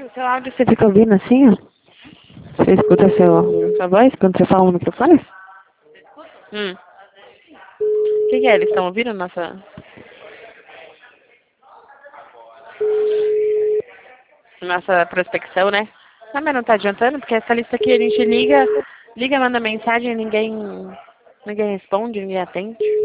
O seu áudio você fica ouvindo assim, ó? Você escuta sua voz quando você fala no microfone? O que é? Eles estão ouvindo nossa prospecção, né? Ah, mas não tá adiantando, porque essa lista aqui a gente liga, manda mensagem, ninguém responde, ninguém atende.